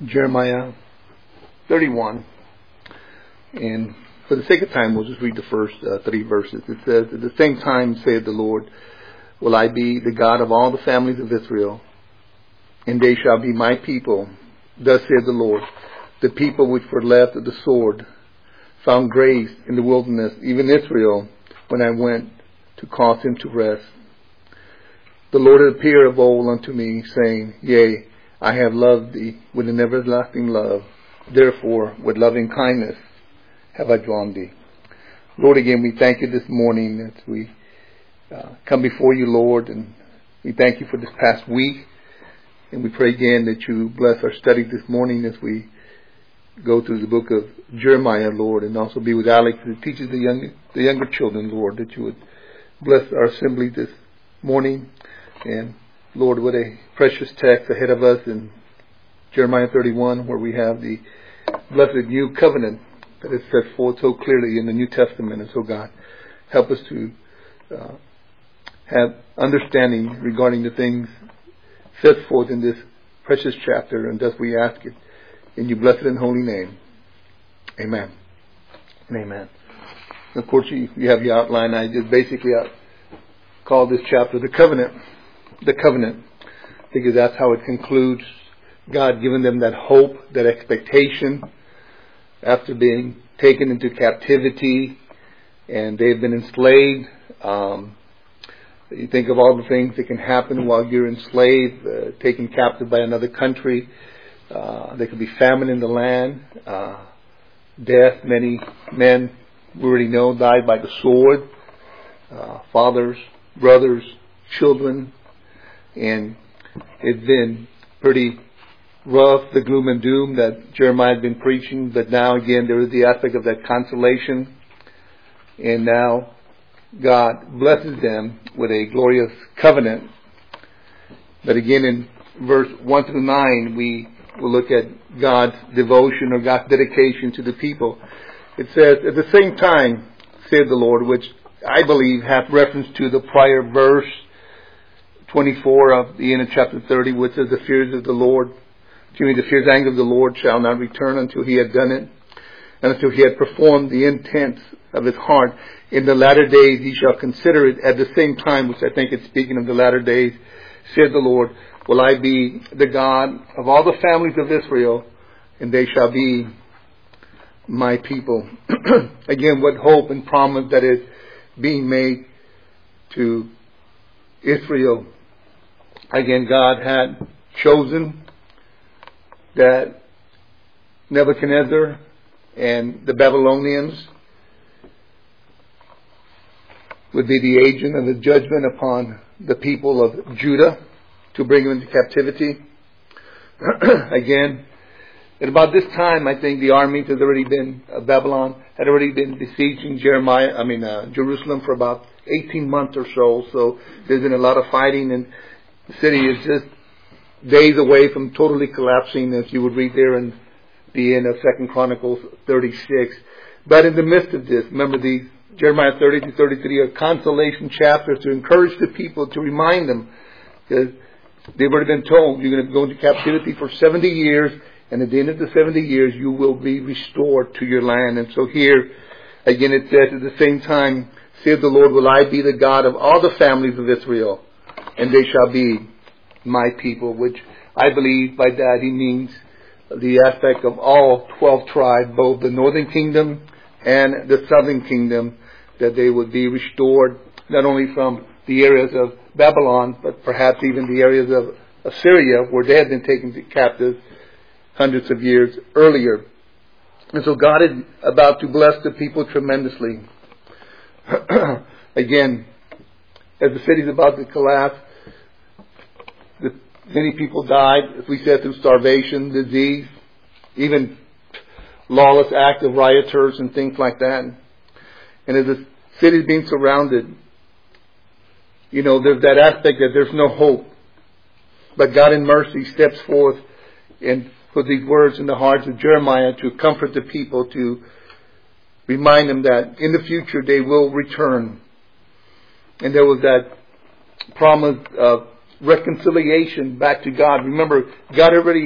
Jeremiah 31. And for the sake of time, we'll just read the first 3 verses. It says, "At the same time, saith the Lord, will I be the God of all the families of Israel, and they shall be my people. Thus saith the Lord, the people which were left of the sword found grace in the wilderness, even Israel, when I went to cause him to rest. The Lord had appeared of old unto me, saying, Yea, I have loved thee with an everlasting love. Therefore, with loving kindness have I drawn thee." Lord, again, we thank you this morning as we come before you, Lord, and we thank you for this past week. And we pray again that you bless our study this morning as we go through the book of Jeremiah, Lord, and also be with Alex who teaches the younger children, Lord, that you would bless our assembly this morning. And Lord, what a precious text ahead of us in Jeremiah 31, where we have the blessed new covenant that is set forth so clearly in the New Testament. And so, God, help us to have understanding regarding the things set forth in this precious chapter, and thus we ask it in your blessed and holy name. Amen. And amen. Of course, you have your outline. I just basically call this chapter the covenant. The covenant, because that's how it concludes. God giving them that hope, that expectation after being taken into captivity, and they've been enslaved. You think of all the things that can happen while you're enslaved, taken captive by another country. There could be famine in the land, death. Many men, we already know, died by the sword. Fathers, brothers, children. And it's been pretty rough, the gloom and doom that Jeremiah had been preaching. But now again, there is the aspect of that consolation. And now God blesses them with a glorious covenant. But again, in verse 1 through 9, we will look at God's devotion or God's dedication to the people. It says, "At the same time, said the Lord," which I believe hath reference to the prior verse 24 of the end of chapter 30, which says, the fierce anger of the Lord shall not return until he had done it, and until he had performed the intents of his heart. In the latter days he shall consider it. At the same time," which I think it's speaking of the latter days, "said the Lord, will I be the God of all the families of Israel, and they shall be my people." Again, what hope and promise that is being made to Israel. Again, God had chosen that Nebuchadnezzar and the Babylonians would be the agent of the judgment upon the people of Judah to bring them into captivity. Again, at about this time, I think the armies had already been, Babylon had already been besieging Jerusalem for about 18 months or so. So there's been a lot of fighting, and the city is just days away from totally collapsing, as you would read there in the end of 2 Chronicles 36. But in the midst of this, remember these Jeremiah 30 to 33 are consolation chapters to encourage the people, to remind them, because they've already been told you're going to go into captivity for 70 years, and at the end of the 70 years you will be restored to your land. And so here, again it says, "At the same time, saith the Lord, will I be the God of all the families of Israel, and they shall be my people," which I believe by that he means the aspect of all 12 tribes, both the northern kingdom and the southern kingdom, that they would be restored not only from the areas of Babylon, but perhaps even the areas of Assyria, where they had been taken captive hundreds of years earlier. And so God is about to bless the people tremendously. Again, as the city is about to collapse, many people died, as we said, through starvation, disease, even lawless acts of rioters and things like that. And as the city is being surrounded, there's that aspect that there's no hope. But God in mercy steps forth and put these words in the hearts of Jeremiah to comfort the people, to remind them that in the future they will return. And there was that promise of reconciliation back to God. Remember, God already had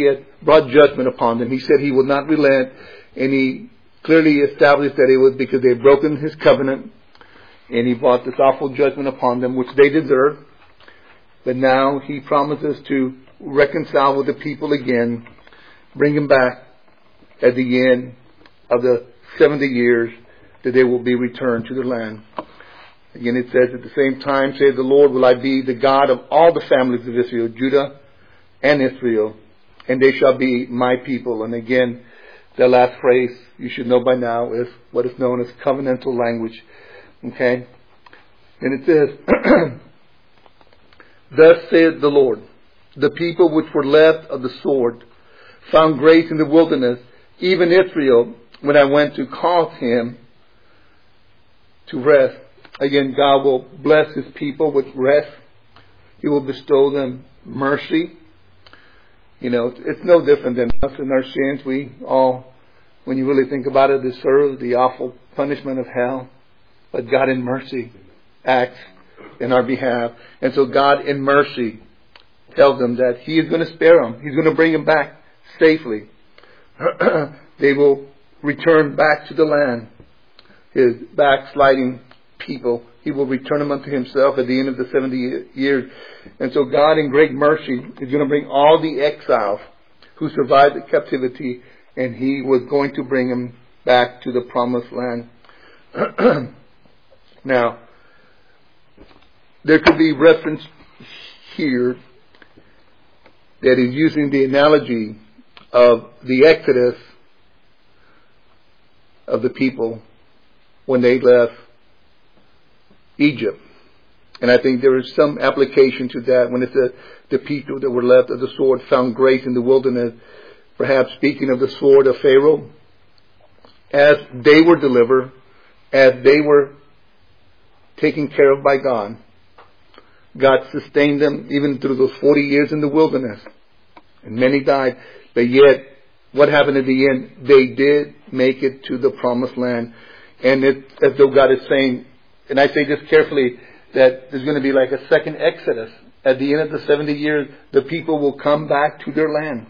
brought judgment upon them. He said He would not relent, and He clearly established that it was because they had broken His covenant, and He brought this awful judgment upon them, which they deserved. But now He promises to reconcile with the people again, bring them back at the end of the 70 years, that they will be returned to their land. Again, it says, at the same time, saith the Lord, will I be the God of all the families of Israel, Judah and Israel, and they shall be my people. And again, the last phrase you should know by now is what is known as covenantal language. Okay? And it says, thus saith the Lord, the people which were left of the sword found grace in the wilderness, even Israel, when I went to cause him to rest. Again, God will bless His people with rest. He will bestow them mercy. You know, it's no different than us in our sins. We all, when you really think about it, deserve the awful punishment of hell. But God in mercy acts in our behalf. And so God in mercy tells them that He is going to spare them. He's going to bring them back safely. They will return back to the land. His backsliding people, He will return them unto Himself at the end of the 70 years. And so God in great mercy is going to bring all the exiles who survived the captivity, and He was going to bring them back to the promised land. Now, there could be reference here that is using the analogy of the exodus of the people when they left Egypt. And I think there is some application to that when it says the people that were left of the sword found grace in the wilderness, perhaps speaking of the sword of Pharaoh. As they were delivered, as they were taken care of by God, God sustained them even through those 40 years in the wilderness. And many died. But yet, what happened at the end? They did make it to the promised land. And it's as though God is saying, and I say this carefully, that there's going to be like a second Exodus. At the end of the 70 years, the people will come back to their land.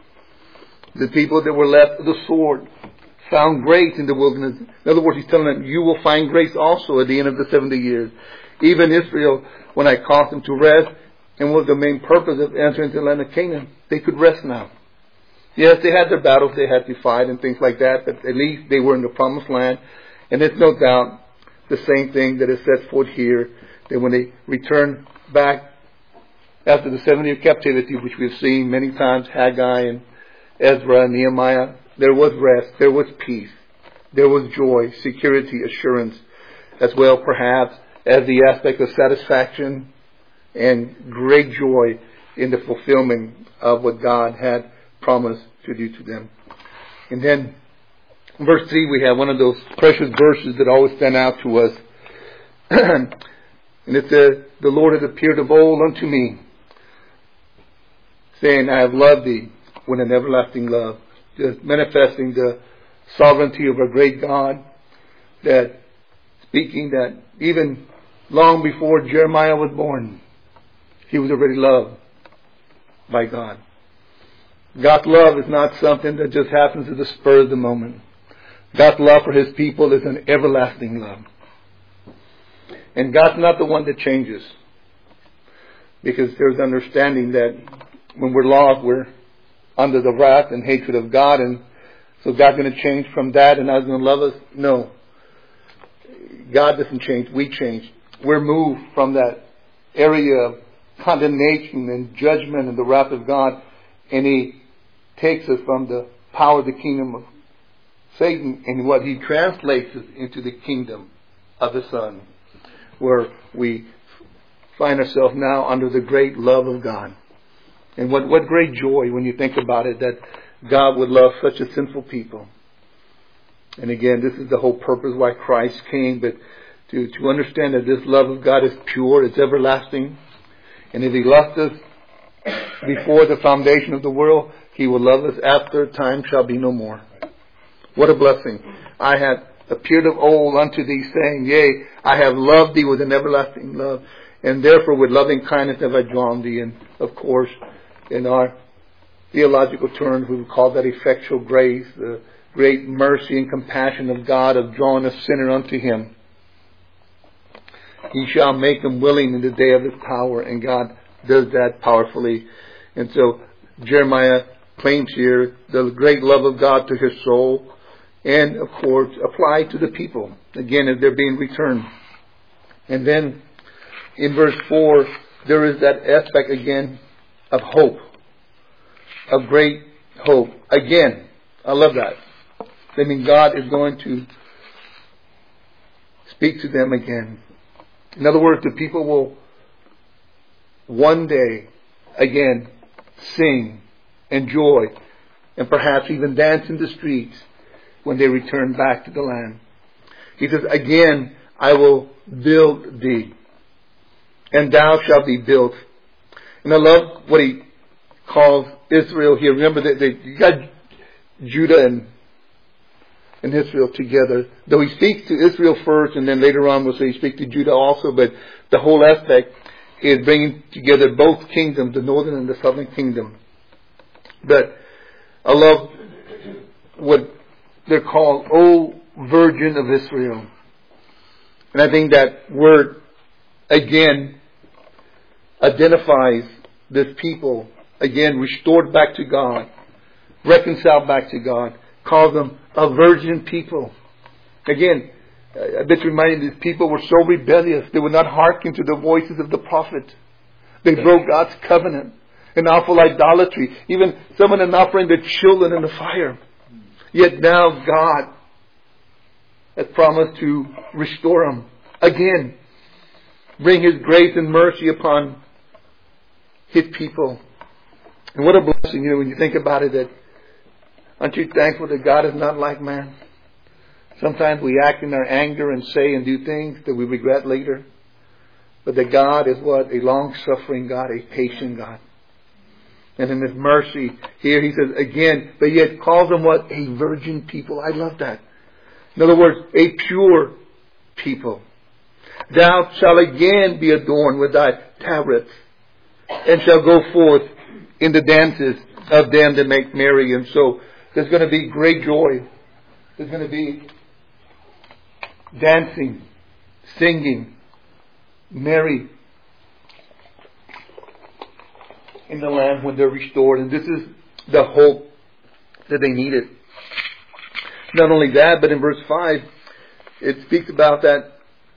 The people that were left of the sword found grace in the wilderness. In other words, He's telling them, you will find grace also at the end of the 70 years. Even Israel, when I caused them to rest, and was the main purpose of entering into the land of Canaan, they could rest now. Yes, they had their battles they had to fight and things like that, but at least they were in the promised land. And there's no doubt the same thing that is set forth here, that when they return back after the 70-year captivity, which we've seen many times, Haggai and Ezra and Nehemiah, there was rest, there was peace, there was joy, security, assurance, as well perhaps as the aspect of satisfaction and great joy in the fulfillment of what God had promised to do to them. And then in verse 3 we have one of those precious verses that always stand out to us. And it says, the Lord has appeared of old unto me, saying, I have loved thee with an everlasting love. Just manifesting the sovereignty of our great God, that speaking that even long before Jeremiah was born, he was already loved by God. God's love is not something that just happens at the spur of the moment. God's love for His people is an everlasting love. And God's not the one that changes. Because there's understanding that when we're lost, we're under the wrath and hatred of God. And so God's going to change from that and God's going to love us? No. God doesn't change. We change. We're moved from that area of condemnation and judgment and the wrath of God. And He takes us from the power of the kingdom of Satan and what He translates us into the kingdom of the Son, where we find ourselves now under the great love of God. And what great joy when you think about it, that God would love such a sinful people. And again, this is the whole purpose why Christ came, but to understand that this love of God is pure, it's everlasting. And if He loved us before the foundation of the world, He will love us after time shall be no more. What a blessing. I have appeared of old unto thee, saying, yea, I have loved thee with an everlasting love, and therefore with loving kindness have I drawn thee. And of course, in our theological terms, we would call that effectual grace, the great mercy and compassion of God of drawing a sinner unto Him. He shall make him willing in the day of His power, and God does that powerfully. And so Jeremiah claims here the great love of God to his soul, and of course applied to the people, again, as they're being returned. And then in verse 4, there is that aspect again of hope, of great hope. Again, I love that. I mean, God is going to speak to them again. In other words, the people will one day again sing, enjoy, and perhaps even dance in the streets when they return back to the land. He says, again, I will build thee, and thou shalt be built. And I love what he calls Israel here. Remember that you got Judah and Israel together. Though he speaks to Israel first, and then later on we'll say he speaks to Judah also, but the whole aspect is bringing together both kingdoms, the northern and the southern kingdom. But I love what they're called, O Virgin of Israel. And I think that word again identifies this people, again restored back to God, reconciled back to God, calls them a virgin people. Again, I bet you reminded these people were so rebellious. They would not hearken to the voices of the prophet. They broke God's covenant. An awful idolatry. Even some of them offering their children in the fire. Yet now God has promised to restore them again. Bring His grace and mercy upon His people. And what a blessing, when you think about it, that aren't you thankful that God is not like man? Sometimes we act in our anger and say and do things that we regret later. But that God is what? A long-suffering God, a patient God. And in His mercy, here He says again, but yet calls them what? A virgin people. I love that. In other words, a pure people. Thou shalt again be adorned with thy tabrets, and shall go forth in the dances of them that make merry. And so there's going to be great joy. There's going to be dancing, singing, merry in the land when they're restored. And this is the hope that they needed. Not only that, but in verse 5, it speaks about that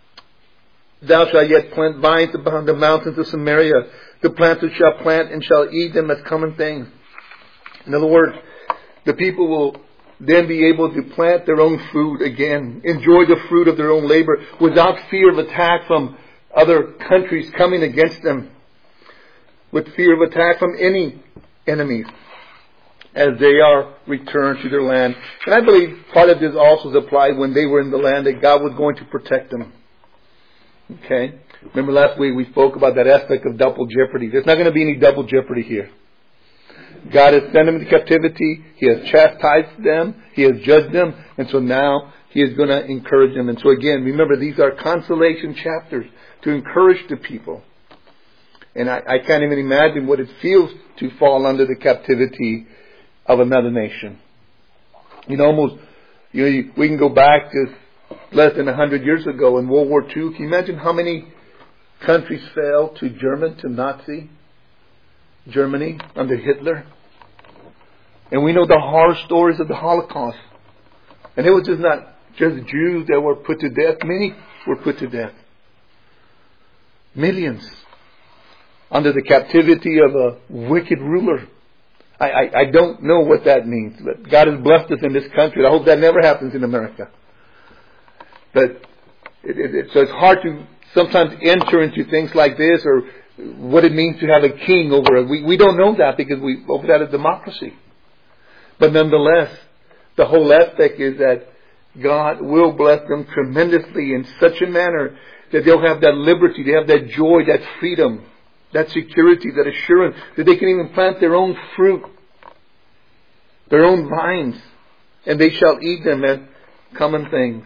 thou shalt yet plant vines upon the mountains of Samaria. The planters shall plant and shall eat them as common things. In other words, the people will then be able to plant their own food again, enjoy the fruit of their own labor without fear of attack from other countries coming against them, with fear of attack from any enemies as they are returned to their land. And I believe part of this also is applied when they were in the land, that God was going to protect them. Okay? Remember last week we spoke about that aspect of double jeopardy. There's not going to be any double jeopardy here. God has sent them into captivity. He has chastised them. He has judged them. And so now He is going to encourage them. And so again, remember, these are consolation chapters to encourage the people. And I can't even imagine what it feels to fall under the captivity of another nation. We can go back just less than 100 years ago in World War II. Can you imagine how many countries fell to Nazi Germany under Hitler? And we know the horror stories of the Holocaust. And it was not just Jews that were put to death. Many were put to death. Millions. Under the captivity of a wicked ruler. I don't know what that means. But God has blessed us in this country. I hope that never happens in America. But so it's hard to sometimes enter into things like this, or what it means to have a king over it. We don't know that because over that is democracy. But nonetheless, the whole aspect is that God will bless them tremendously in such a manner that they'll have that liberty, they have that joy, that freedom, that security, that assurance, that they can even plant their own fruit, their own vines, and they shall eat them as common things.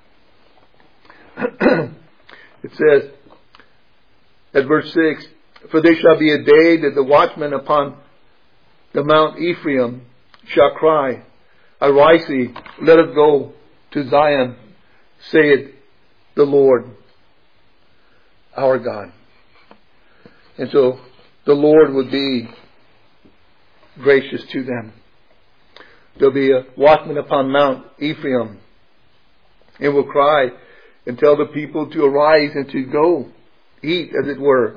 It says, at verse 6, for there shall be a day that the watchman upon The Mount Ephraim shall cry, Arise, let us go to Zion, saith the Lord our God. And so the Lord would be gracious to them. There'll be a watchman upon Mount Ephraim, and will cry and tell the people to arise and to go eat, as it were,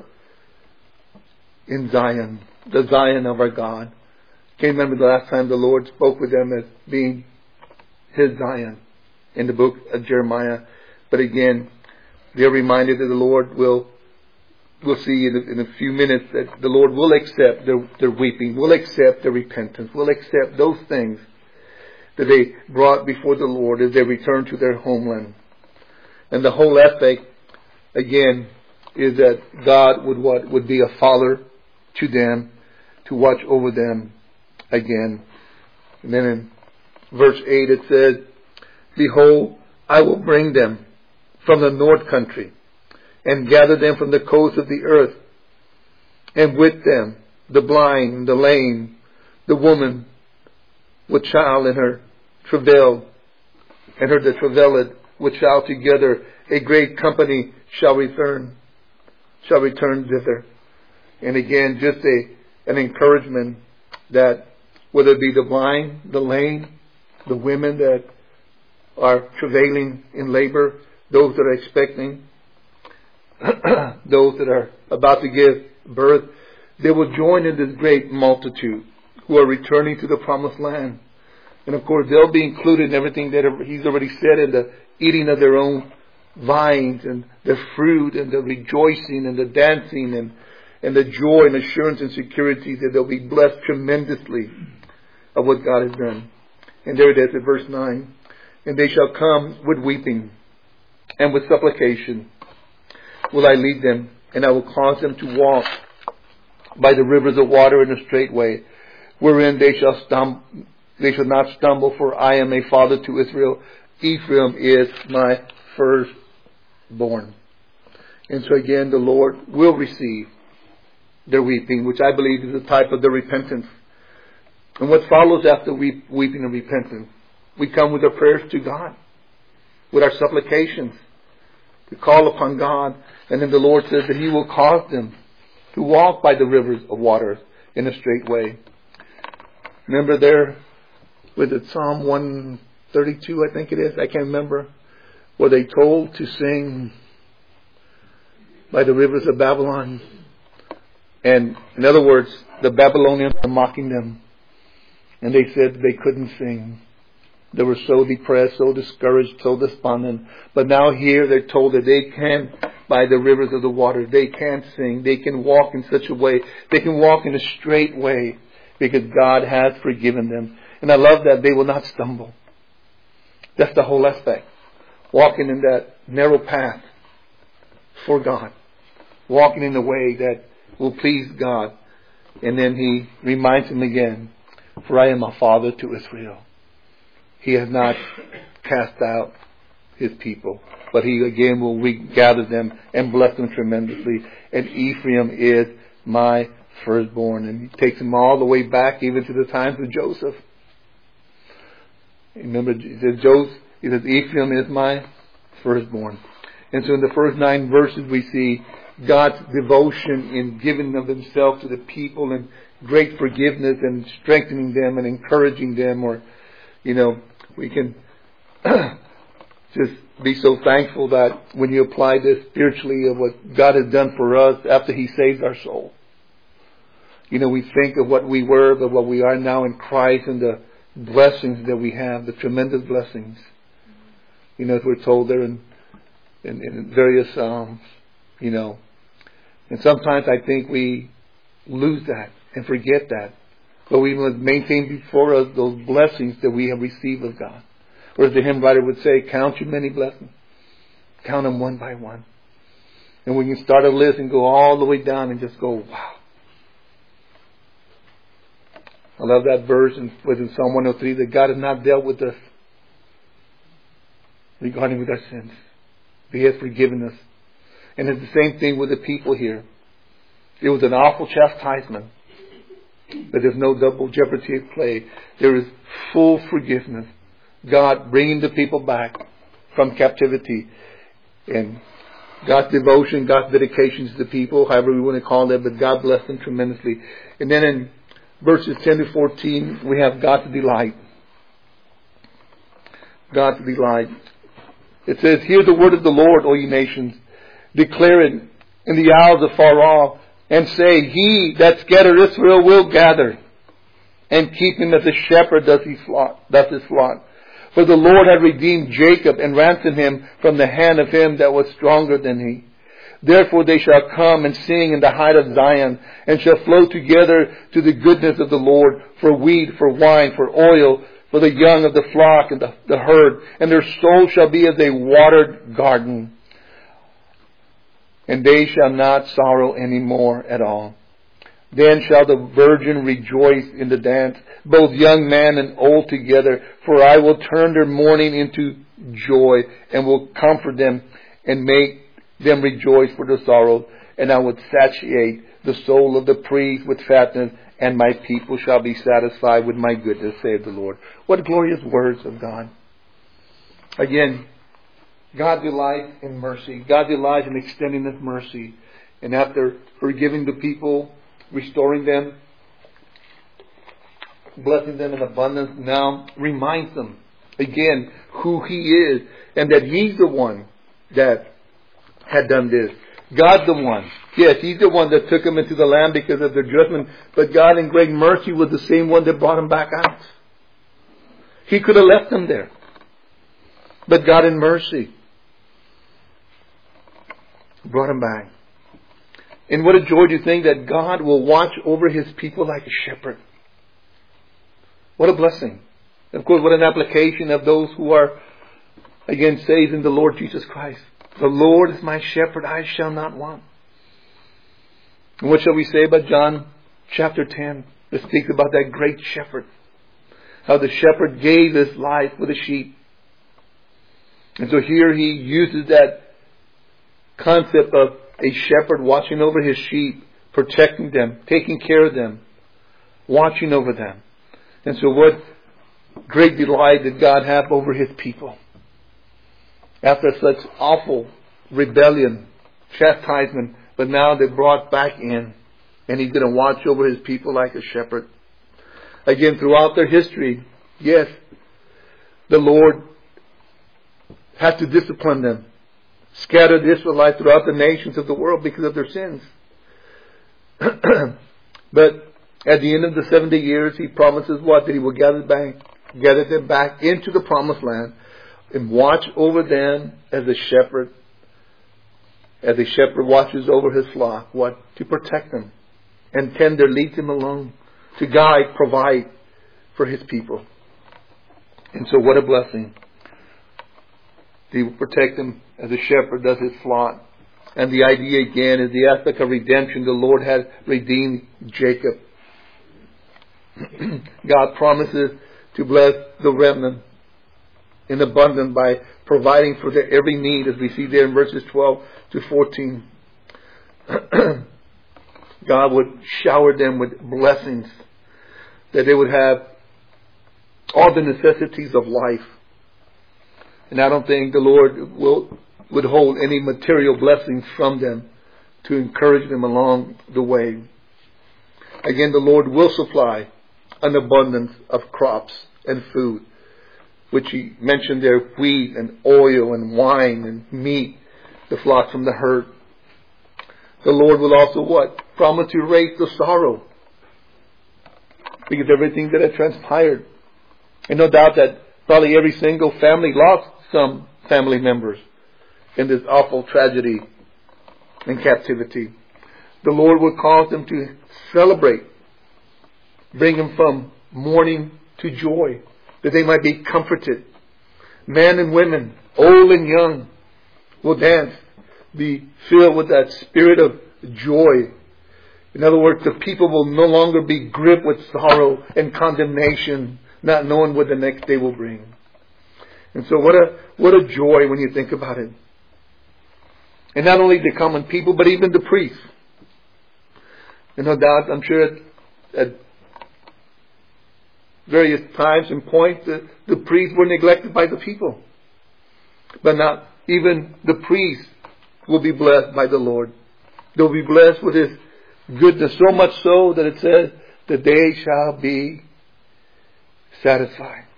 in Zion, the Zion of our God. Can't remember the last time the Lord spoke with them as being His Zion in the book of Jeremiah. But again, they're reminded that the Lord we'll see in a few minutes that the Lord will accept their weeping, will accept their repentance, will accept those things that they brought before the Lord as they return to their homeland. And the whole ethic, again, is that God would be a father to them, to watch over them again. And then in verse 8 it says, Behold, I will bring them from the north country, and gather them from the coasts of the earth, and with them the blind, the lame, the woman with child in her travail, and her that travaileth with child together. A great company shall return thither. And again, just an encouragement that whether it be the blind, the lame, the women that are travailing in labor, those that are expecting, those that are about to give birth, they will join in this great multitude who are returning to the promised land. And of course, they'll be included in everything that He's already said, in the eating of their own vines and the fruit and the rejoicing and the dancing and the joy and assurance and security that they'll be blessed tremendously of what God has done. And there it is at verse 9. And they shall come with weeping and with supplication will I lead them, and I will cause them to walk by the rivers of water in a straight way, wherein they shall not stumble, for I am a father to Israel. Ephraim is my firstborn. And so again, the Lord will receive their weeping, which I believe is a type of their repentance. And what follows after weeping and repentance? We come with our prayers to God, with our supplications, to call upon God. And then the Lord says that He will cause them to walk by the rivers of water in a straight way. Remember there, with it Psalm 132, I think it is, I can't remember, were they told to sing by the rivers of Babylon? And in other words, the Babylonians were mocking them. And they said they couldn't sing. They were so depressed, so discouraged, so despondent. But now here they're told that they can, by the rivers of the water, they can sing. They can walk in such a way. They can walk in a straight way because God has forgiven them. And I love that they will not stumble. That's the whole aspect. Walking in that narrow path for God. Walking in a way that will please God. And then He reminds them again, for I am a father to Israel. He has not cast out His people, but He again will regather them and bless them tremendously. And Ephraim is my firstborn. And He takes them all the way back even to the times of Joseph. Remember, He says Ephraim is my firstborn. And so in the first 9 verses we see God's devotion in giving of Himself to the people and great forgiveness and strengthening them and encouraging them. Or, we can just be so thankful that when you apply this spiritually of what God has done for us after He saved our soul. We think of what we were, but what we are now in Christ and the blessings that we have, the tremendous blessings. As we're told there in various Psalms, And sometimes I think we lose that and forget that. But we must maintain before us those blessings that we have received of God. Or as the hymn writer would say, count your many blessings. Count them one by one. And we can start a list and go all the way down and just go, wow. I love that verse within Psalm 103 that God has not dealt with us regarding with our sins. He has forgiven us. And it's the same thing with the people here. It was an awful chastisement. That there's no double jeopardy at play. There is full forgiveness. God bringing the people back from captivity. And God's devotion, God's dedication to the people, however we want to call it, but God blessed them tremendously. And then in verses 10 to 14, we have God's delight. God's delight. It says, "Hear the word of the Lord, O ye nations. Declare it in the isles afar off, and say, He that scattered Israel will gather, and keep him as a shepherd does his flock. For the Lord hath redeemed Jacob, and ransomed him from the hand of him that was stronger than he. Therefore they shall come and sing in the height of Zion, and shall flow together to the goodness of the Lord, for wheat, for wine, for oil, for the young of the flock and the herd. And their soul shall be as a watered garden. And they shall not sorrow any more at all. Then shall the virgin rejoice in the dance, both young man and old together. For I will turn their mourning into joy, and will comfort them, and make them rejoice for their sorrow. And I will satiate the soul of the priest with fatness, and my people shall be satisfied with my goodness, saith the Lord." What glorious words of God. Again, God delights in mercy. God delights in extending His mercy. And after forgiving the people, restoring them, blessing them in abundance, now reminds them again who He is, and that He's the one that had done this. God's the one. Yes, He's the one that took them into the land because of their judgment, but God in great mercy was the same one that brought them back out. He could have left them there, but God in mercy brought them back. And what a joy to think that God will watch over His people like a shepherd. What a blessing. Of course, what an application of those who are, again, saved in the Lord Jesus Christ. The Lord is my shepherd, I shall not want. And what shall we say about John chapter 10? It speaks about that great shepherd. How the shepherd gave his life for the sheep. And so here he uses that concept of a shepherd watching over his sheep, protecting them, taking care of them, watching over them. And so what great delight did God have over His people. After such awful rebellion, chastisement, but now they're brought back in, and He's going to watch over His people like a shepherd. Again, throughout their history, yes, the Lord had to discipline them, scatter the Israelites throughout the nations of the world because of their sins. But at the end of the 70 years, He promises what? That He will gather them back into the promised land and watch over them as a shepherd watches over his flock. What? To protect them and tender, lead them along, to guide, provide for His people. And so what a blessing. He will protect them as a shepherd does his flock. And the idea again is the aspect of redemption. The Lord has redeemed Jacob. God promises to bless the remnant in abundance by providing for their every need, as we see there in verses 12 to 14. God would shower them with blessings, that they would have all the necessities of life. And I don't think the Lord would hold any material blessings from them to encourage them along the way. Again, the Lord will supply an abundance of crops and food, which He mentioned there, wheat and oil and wine and meat, the flock from the herd. The Lord will also what? Promise to erase the sorrow, because everything that had transpired. And no doubt that probably every single family lost some family members in this awful tragedy and captivity. The Lord will cause them to celebrate, bring them from mourning to joy, that they might be comforted. Men and women, old and young, will dance, be filled with that spirit of joy. In other words, the people will no longer be gripped with sorrow and condemnation, not knowing what the next day will bring. And so what a joy when you think about it. And not only the common people, but even the priests. And no doubt, I'm sure at various times and points, the priests were neglected by the people. But not even the priests will be blessed by the Lord. They'll be blessed with His goodness, so much so that it says that they shall be satisfied.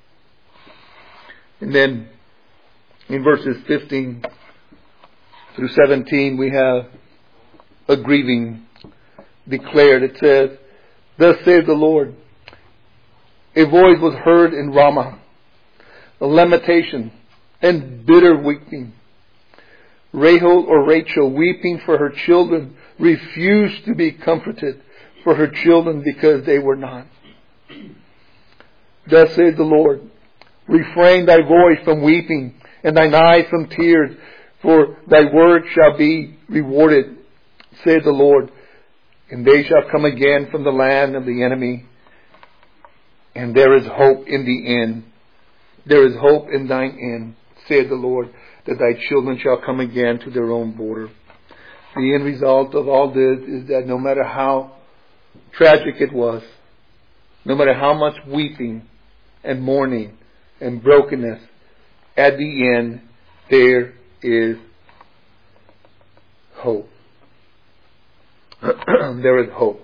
And then in verses 15 through 17 we have a grieving declared. It says, "Thus saith the Lord, a voice was heard in Ramah, a lamentation and bitter weeping. Rahel or Rachel, weeping for her children, refused to be comforted for her children because they were not. Thus saith the Lord, refrain thy voice from weeping and thine eyes from tears, for thy work shall be rewarded, saith the Lord. And they shall come again from the land of the enemy. And there is hope in the end. There is hope in thine end, saith the Lord, that thy children shall come again to their own border." The end result of all this is that no matter how tragic it was, no matter how much weeping and mourning and brokenness, at the end there is hope. There is hope.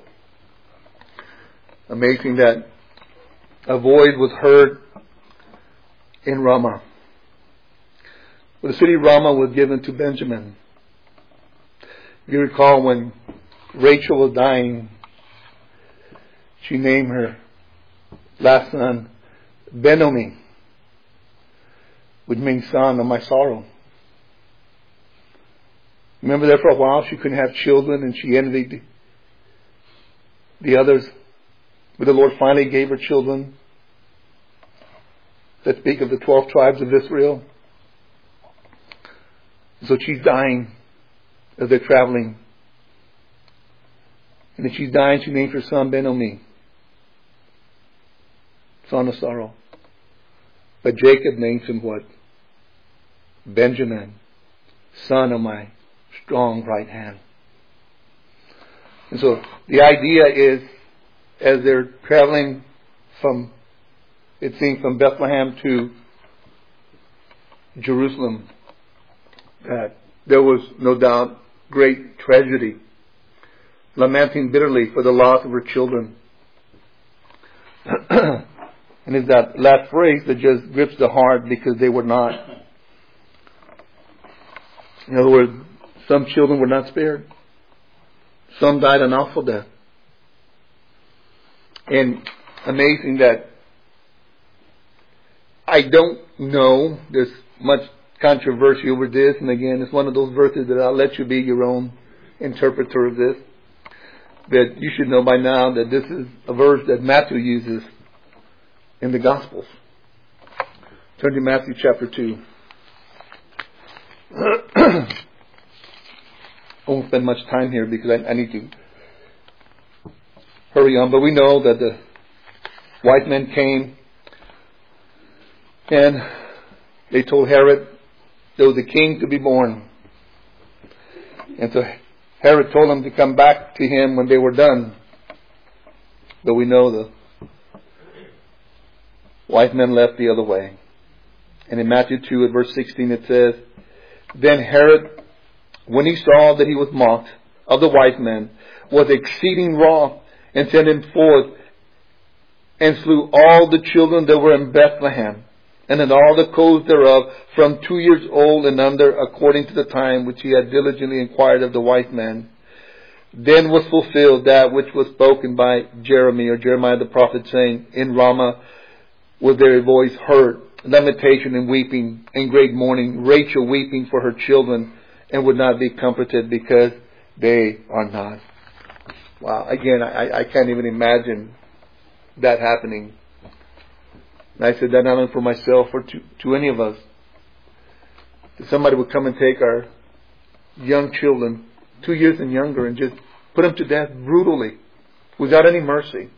Amazing that a voice was heard in Ramah. Well, the city of Ramah was given to Benjamin. You recall when Rachel was dying, she named her last son Ben-Oni, which means son of my sorrow. Remember there for a while she couldn't have children and she envied the others. But the Lord finally gave her children that speak of the 12 tribes of Israel. So she's dying as they're traveling. And as she's dying, she named her son Ben-Oni, son of sorrow. But Jacob names him what? Benjamin, son of my strong right hand. And so the idea is, as they're traveling from, it seems, from Bethlehem to Jerusalem, that there was no doubt great tragedy, lamenting bitterly for the loss of her children. And it's that last phrase that just grips the heart, because they were not. In other words, some children were not spared. Some died an awful death. And amazing that I don't know, there's much controversy over this, and again, it's one of those verses that I'll let you be your own interpreter of this. That you should know by now that this is a verse that Matthew uses in the Gospels. Turn to Matthew chapter 2. I won't spend much time here because I need to hurry on. But we know that the wise men came and they told Herod there was a king to be born. And so Herod told them to come back to him when they were done. But we know the wise men left the other way. And in Matthew 2 at verse 16 it says, "Then Herod, when he saw that he was mocked of the wise men, was exceeding wroth, and sent him forth, and slew all the children that were in Bethlehem, and in all the coasts thereof, from 2 years old and under, according to the time which he had diligently inquired of the wise men. Then was fulfilled that which was spoken by Jeremiah the prophet, saying, In Ramah was there a voice heard, lamentation and weeping, and great mourning, Rachel weeping for her children, and would not be comforted because they are not." Wow, again, I can't even imagine that happening. And I said that not only for myself or to any of us. That somebody would come and take our young children, 2 years and younger, and just put them to death brutally, without any mercy.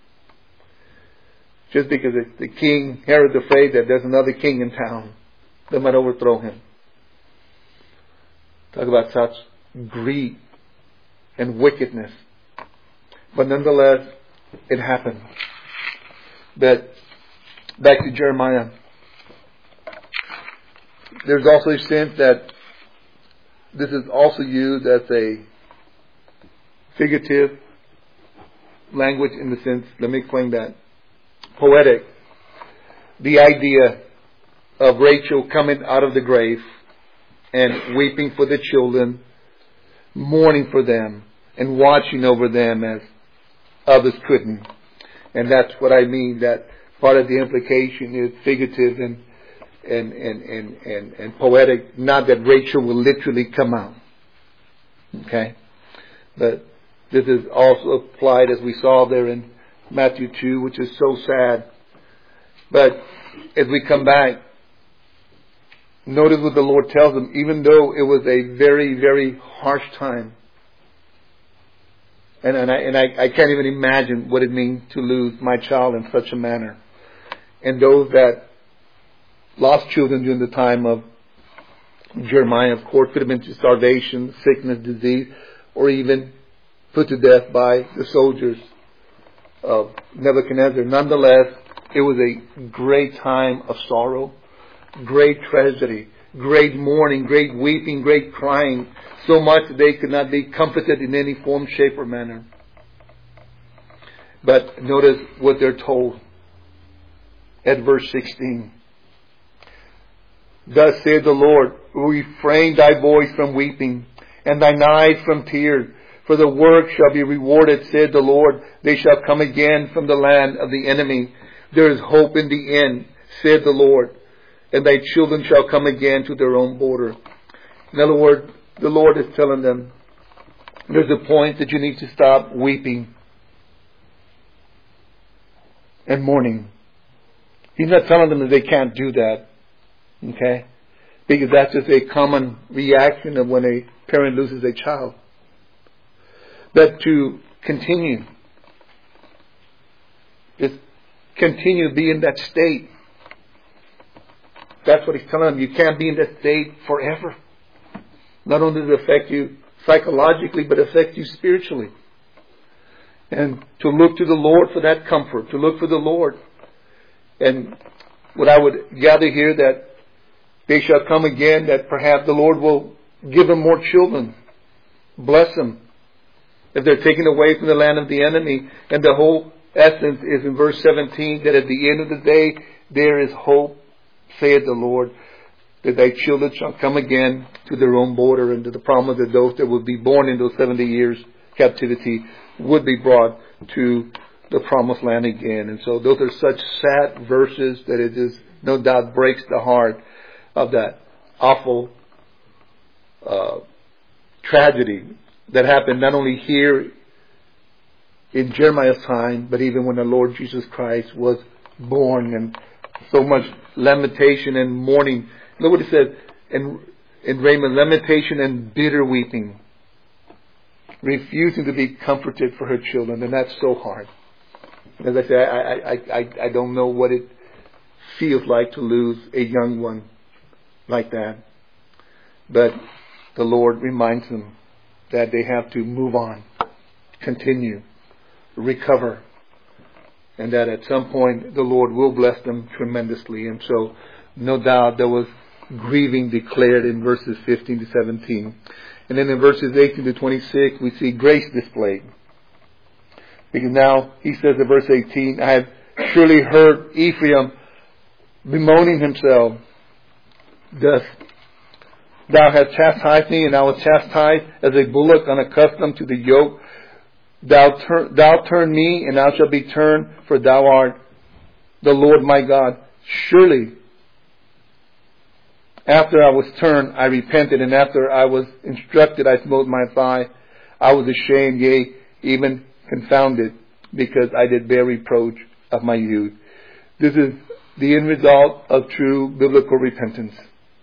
Just because the king, Herod's afraid that there's another king in town that might overthrow him. Talk about such greed and wickedness. But nonetheless, it happened. But back to Jeremiah. There's also a sense that this is also used as a figurative language in the sense, let me explain that. Poetic. The idea of Rachel coming out of the grave and weeping for the children, mourning for them, and watching over them as others couldn't. And that's what I mean, that part of the implication is figurative and poetic, not that Rachel will literally come out. Okay? But this is also applied, as we saw there in Matthew 2, which is so sad. But as we come back, notice what the Lord tells them, even though it was a very, very harsh time. And I can't even imagine what it means to lose my child in such a manner. And those that lost children during the time of Jeremiah, of course, could have been to starvation, sickness, disease, or even put to death by the soldiers of Nebuchadnezzar. Nonetheless, it was a great time of sorrow, great tragedy, great mourning, great weeping, great crying, so much that they could not be comforted in any form, shape, or manner. But notice what they're told at verse 16. Thus saith the Lord, refrain thy voice from weeping, and thine eyes from tears, for the work shall be rewarded, said the Lord. They shall come again from the land of the enemy. There is hope in the end, said the Lord, and thy children shall come again to their own border. In other words, the Lord is telling them, there's a point that you need to stop weeping and mourning. He's not telling them that they can't do that. Okay? Because that's just a common reaction of when a parent loses a child. But to continue. Just continue to be in that state. That's what he's telling them. You can't be in that state forever. Not only does it affect you psychologically, but it affects you spiritually. And to look to the Lord for that comfort. To look for the Lord. And what I would gather here, that they shall come again, that perhaps the Lord will give them more children. Bless them. If they're taken away from the land of the enemy. And the whole essence is in verse 17, that at the end of the day, there is hope, saith the Lord, that thy children shall come again to their own border, and to the promise that those that would be born in those 70 years captivity would be brought to the promised land again. And so those are such sad verses that it is no doubt breaks the heart of that awful tragedy that happened not only here in Jeremiah's time, but even when the Lord Jesus Christ was born, and so much lamentation and mourning. Look what it says in Raymond, lamentation and bitter weeping, refusing to be comforted for her children, and that's so hard. As I say, I don't know what it feels like to lose a young one like that. But the Lord reminds them that they have to move on, continue, recover, and that at some point the Lord will bless them tremendously. And so, no doubt, there was grieving declared in verses 15 to 17. And then in verses 18 to 26, we see grace displayed. Because now, he says in verse 18, I have surely heard Ephraim bemoaning himself. Thus, thou hast chastised me, and I was chastised as a bullock unaccustomed to the yoke. Thou turn me, and I shall be turned, for thou art the Lord my God. Surely, after I was turned, I repented, and after I was instructed, I smote my thigh. I was ashamed, yea, even confounded, because I did bear reproach of my youth. This is the end result of true biblical repentance.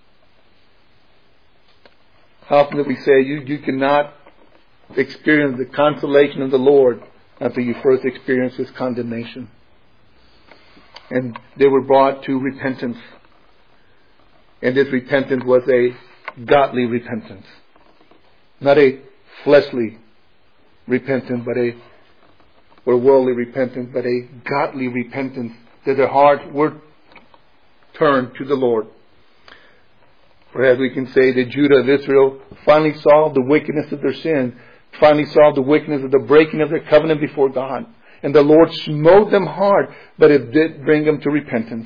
How often do we say you cannot experience the consolation of the Lord until you first experience His condemnation? And they were brought to repentance. And this repentance was a godly repentance. Not a fleshly repentance, or worldly repentance, but a godly repentance that their hearts were turned to the Lord. Perhaps we can say that Judah of Israel finally saw the wickedness of their sin, finally saw the wickedness of the breaking of their covenant before God. And the Lord smote them hard, but it did bring them to repentance.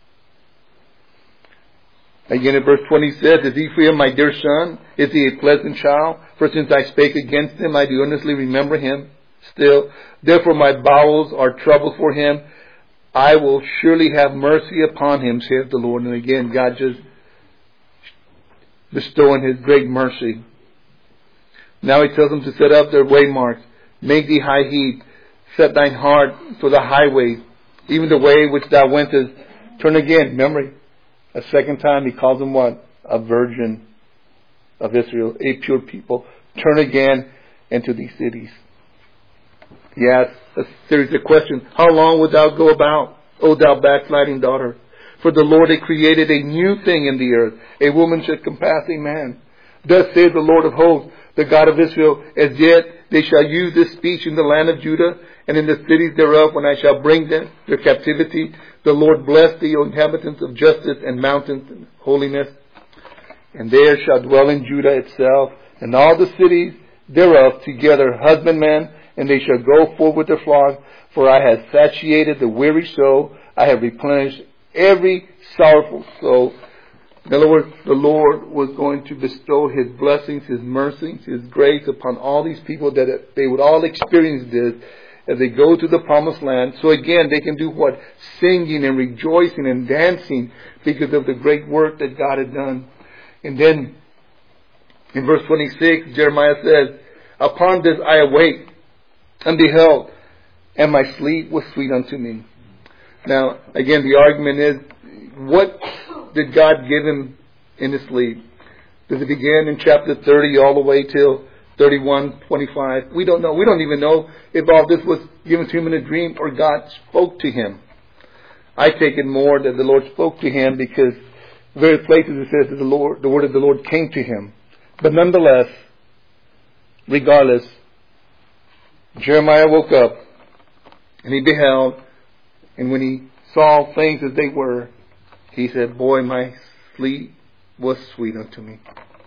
Again in verse 20 says, Is Ephraim my dear son? Is he a pleasant child? For since I spake against him, I do earnestly remember him still. Therefore my bowels are troubled for him. I will surely have mercy upon him, saith the Lord. And again, God just bestowing His great mercy. Now He tells them to set up their waymarks. Make thee high heat. Set thine heart for the highway. Even the way which thou wentest. Turn again. Remember, a second time He calls them what? A virgin of Israel. A pure people. Turn again into these cities. He asks a series of questions. How long wilt thou go about, O thou backsliding daughter? For the Lord hath created a new thing in the earth. A woman should compass a man. Thus saith the Lord of hosts, the God of Israel, As yet they shall use this speech in the land of Judah, and in the cities thereof, when I shall bring them their captivity. The Lord bless thee, O inhabitants of justice and mountains and holiness. And there shall dwell in Judah itself, and all the cities thereof together husbandmen, and they shall go forth with their flock. For I have satiated the weary soul, I have replenished every sorrowful soul. In other words, the Lord was going to bestow His blessings, His mercies, His grace upon all these people, that they would all experience this as they go to the promised land. So again, they can do what? Singing and rejoicing and dancing because of the great work that God had done. And then in verse 26, Jeremiah says, Upon this I awake and beheld, and my sleep was sweet unto me. Now, again, the argument is, what did God give him in his sleep? Does it begin in chapter 30 all the way till 31:25? We don't know. We don't even know if all this was given to him in a dream or God spoke to him. I take it more that the Lord spoke to him, because various places it says that the word of the Lord came to him. But nonetheless, regardless, Jeremiah woke up and he beheld, and when he saw things as they were, he said, Boy, my sleep was sweet unto me.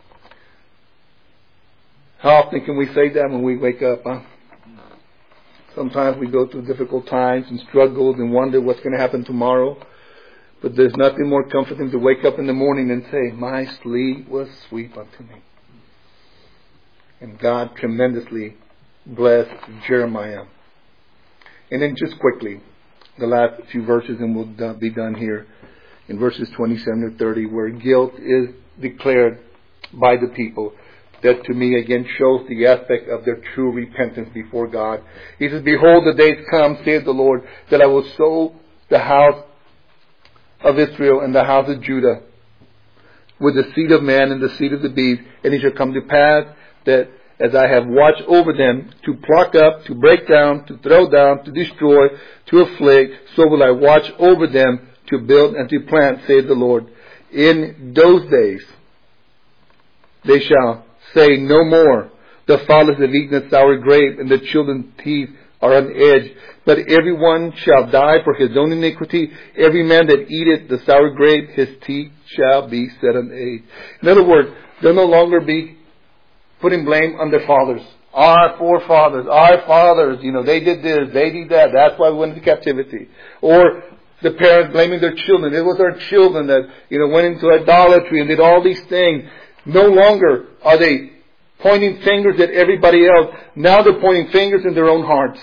How often can we say that when we wake up? Huh? Sometimes we go through difficult times and struggles and wonder what's going to happen tomorrow. But there's nothing more comforting to wake up in the morning and say, My sleep was sweet unto me. And God tremendously blessed Jeremiah. And then just quickly, the last few verses, and we'll be done here. In verses 27 to 30, where guilt is declared by the people. That to me again shows the aspect of their true repentance before God. He says, Behold, the days come, saith the Lord, that I will sow the house of Israel and the house of Judah with the seed of man and the seed of the beast. And it shall come to pass that as I have watched over them, to pluck up, to break down, to throw down, to destroy, to afflict, so will I watch over them to build and to plant, saith the Lord. In those days they shall say no more, The fathers have eaten a sour grape, and the children's teeth are on edge. But everyone shall die for his own iniquity. Every man that eateth the sour grape, his teeth shall be set on edge. In other words, they'll no longer be putting blame on their fathers. Our forefathers, our fathers, they did this, they did that. That's why we went into captivity. Or the parents blaming their children. It was our children that, went into idolatry and did all these things. No longer are they pointing fingers at everybody else. Now they're pointing fingers in their own hearts.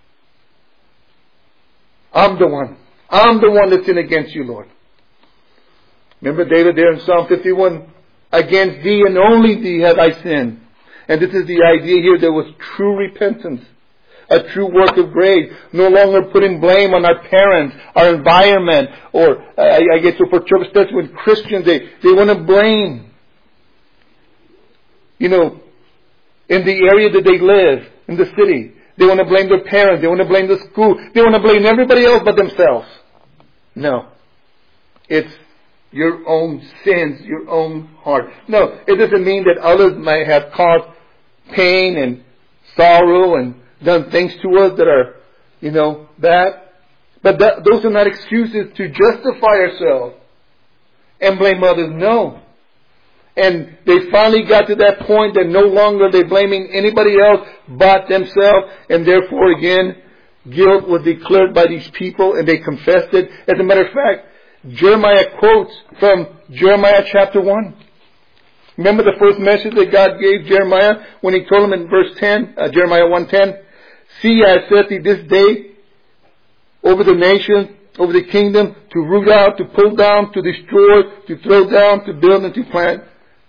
I'm the one. I'm the one that sinned against you, Lord. Remember David there in Psalm 51? Against thee and only thee have I sinned. And this is the idea here. There was true repentance. A true work of grace. No longer putting blame on our parents, our environment, or I get to for church, especially with Christians, they want to blame. In the area that they live, in the city, they want to blame their parents, they want to blame the school, they want to blame everybody else but themselves. No. It's your own sins, your own heart. No, it doesn't mean that others might have caused pain and sorrow and done things to us that are, bad. But those are not excuses to justify ourselves and blame others. No. And they finally got to that point that no longer they're blaming anybody else but themselves. And therefore, again, guilt was declared by these people and they confessed it. As a matter of fact, Jeremiah quotes from Jeremiah chapter 1. Remember the first message that God gave Jeremiah when He told him in verse 10, Jeremiah 1:10, "See, I have set thee this day over the nations, over the kingdom, to root out, to pull down, to destroy, to throw down, to build, and to plant."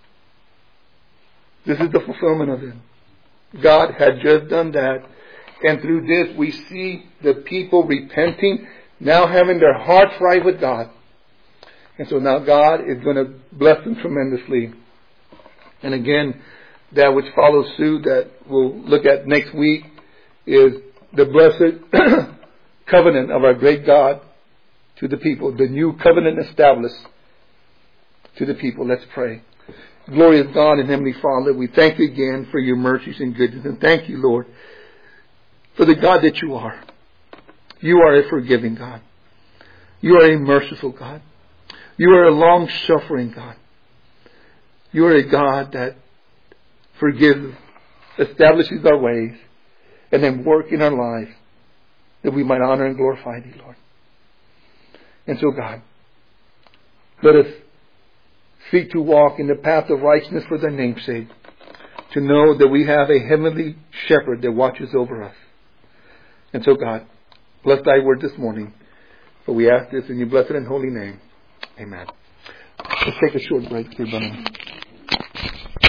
This is the fulfillment of it. God had just done that. And through this we see the people repenting, now having their hearts right with God. And so now God is going to bless them tremendously. And again, that which follows suit that we'll look at next week is the blessed covenant of our great God to the people. The new covenant established to the people. Let's pray. Glorious God and Heavenly Father, we thank you again for your mercies and goodness. And thank you, Lord, for the God that you are. You are a forgiving God. You are a merciful God. You are a long-suffering God. You are a God that forgives, establishes our ways, and then work in our lives that we might honor and glorify thee, Lord. And so, God, let us seek to walk in the path of righteousness for thy name's sake, to know that we have a heavenly shepherd that watches over us. And so, God, bless thy word this morning. For we ask this in your blessed and holy name. Amen. Let's take a short break here, brother.